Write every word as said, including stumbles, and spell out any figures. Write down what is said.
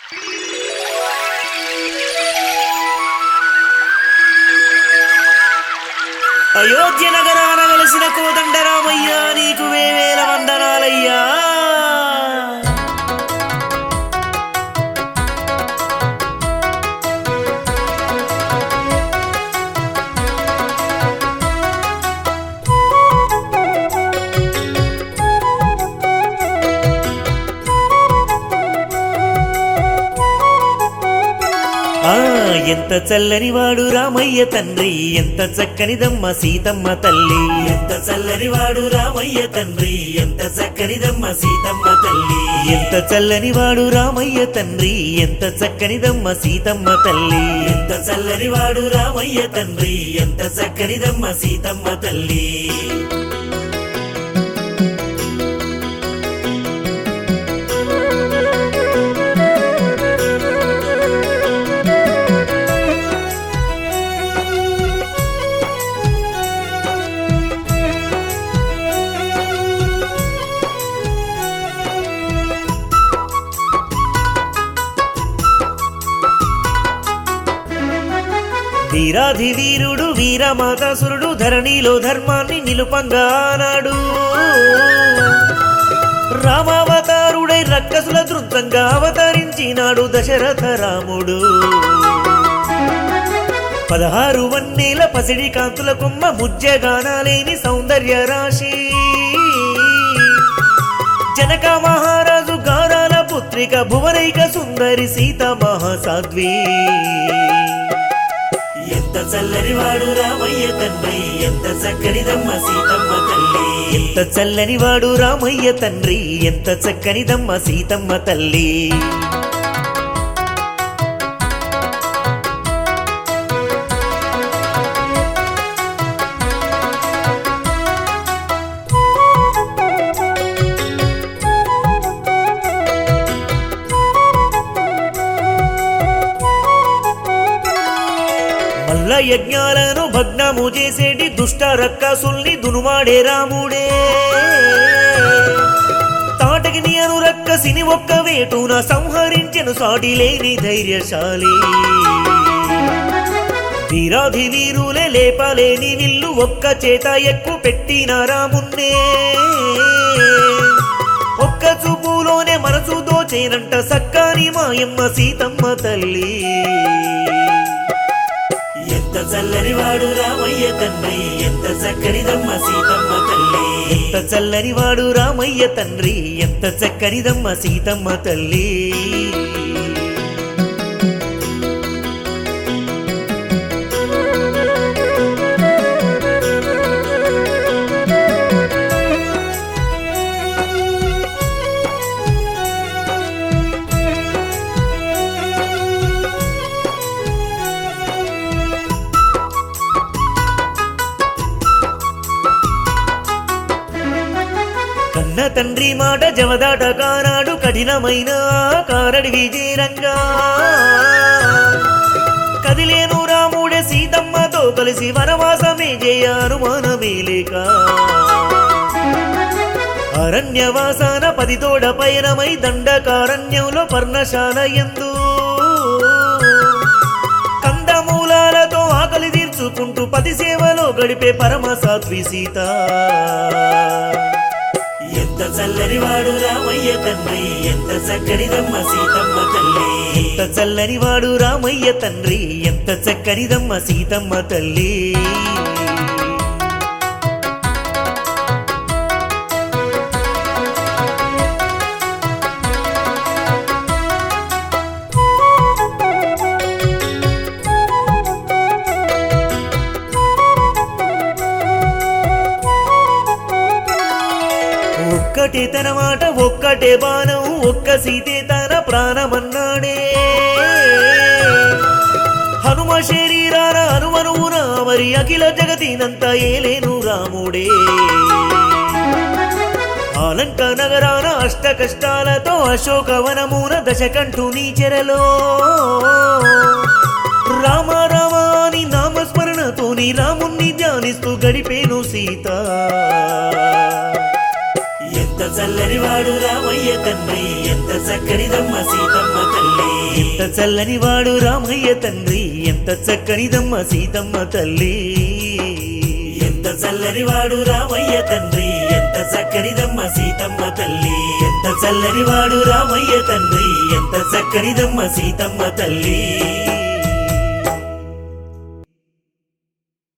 అయోధ్య నగరాన వెలసిన కోదండరామయ్య నీకు వేవేల వందనాలయ్యా. ఎంత చల్లని వాడు రామయ్య తండ్రి, ఎంత చక్కనిదమ్మ సీతమ్మ తల్లి. ఎంత చల్లని వాడు రామయ్య తండ్రి, ఎంత చక్కనిదమ్మ సీతమ్మ తల్లి. ఎంత చల్లని వాడు రామయ్య తండ్రి, ఎంత చక్కనిదమ్మ సీతమ్మ తల్లి. ఎంత చల్లని వాడు రామయ్య తండ్రి, ఎంత చక్కనిదమ్మ సీతమ్మ తల్లి. వీరాధి వీరుడు వీరమాతాసురుడు ధరణిలో ధర్మాన్ని నిలుపంగా ఆనాడు. రామావతారుడై రక్కసుల దృంతంగా అవతరించినాడు దశరథ రాముడు. పదహారు వన్నేల పసిడి కాంతుల కొమ్మ ముజ్జగానాలేని సౌందర్య రాశి. జనక మహారాజు గారాల పుత్రిక భువనైక సుందరి సీత మహాసాధ్వి. ఎంత చల్లని వాడు రామయ్య తండ్రి, ఎంత చక్కనిదమ్మ సీతమ్మ తల్లి. ఎంత చల్లని వాడు రామయ్య తండ్రి, ఎంత చక్కనిదమ్మ సీతమ్మ తల్లి. మల్ల యజ్ఞాలను భగ్నము చేసేటి దుష్ట రక్కసుల్ని దునుమాడే రాముడే. తాటకిని అను రక్కసిని ఒక్క వేటున సంహరించెను సాటి లేని ధైర్యశాలి. వీరాధి వీరులే లేపలేని విల్లు ఒక్క చేత ఎక్కు పెట్టిన రామున్నే. ఒక్క చూపులోనే మనసు దోచేనంట సక్కాని మాయమ్మ సీతమ్మ తల్లి. ఎంత చల్లని వాడు రామయ్య తండ్రి, ఎంత చక్కనిదమ్మ సీతమ్మ తల్లి. ఎంత చల్లని వాడు రామయ్య తండ్రి, ఎంత చక్కనిదమ్మ సీతమ్మ తల్లి. కన్న తండ్రి మాట జవదాట కానాడు కఠినమైన కారడి విజయరంగా. కదిలేను రాముడే సీతమ్మతో కలిసి వనవాసమే జయానుమానమే లేక. అరణ్యవాసాన పదితోడ పయనమై దండకారణ్యంలో పర్ణశాల యందు కందమూలాలతో ఆకలి తీర్చుకుంటూ పతి సేవలో గడిపే పరమ సాత్వి సీత. ఎంత చల్లని వాడు రామయ్య తండ్రి, ఎంత చక్కనిదమ్మ సీతమ్మ తల్లి. ఎంత చల్లని వాడు రామయ్య తండ్రి, ఎంత చక్కనిదమ్మ సీతమ్మ తల్లి. ఒక్కటే తన మాట ఒక్కటే బాణం, ఒక్క సీతే తన ప్రాణమన్నాడే. హనుమ శరీరాన హనుమనువున మరి అఖిల జగతినంత ఏలేను రాముడే. ఆలంక నగరాన అష్ట కష్టాలతో అశోకవనమున దశకంఠుని చెరలో రామ రామ అని నామస్మరణతోని రాముణ్ణి ధ్యానిస్తూ గడిపేను సీత. ఎంత చల్లని వాడు రామయ్య తండ్రి, ఎంత చక్కనిదమ్మ సీతమ్మ తల్లి. ఎంత చల్లని వాడు రామయ్య తండ్రి ఎంత చక్కనిదమ్మ సీతమ్మ తల్లి ఎంత చల్లని వాడు రామయ్య తండ్రి ఎంత చక్కనిదమ్మ సీతమ్మ తల్లి ఎంత చల్లని వాడు రామయ్య తండ్రి ఎంత చక్కనిదమ్మ సీతమ్మ తల్లి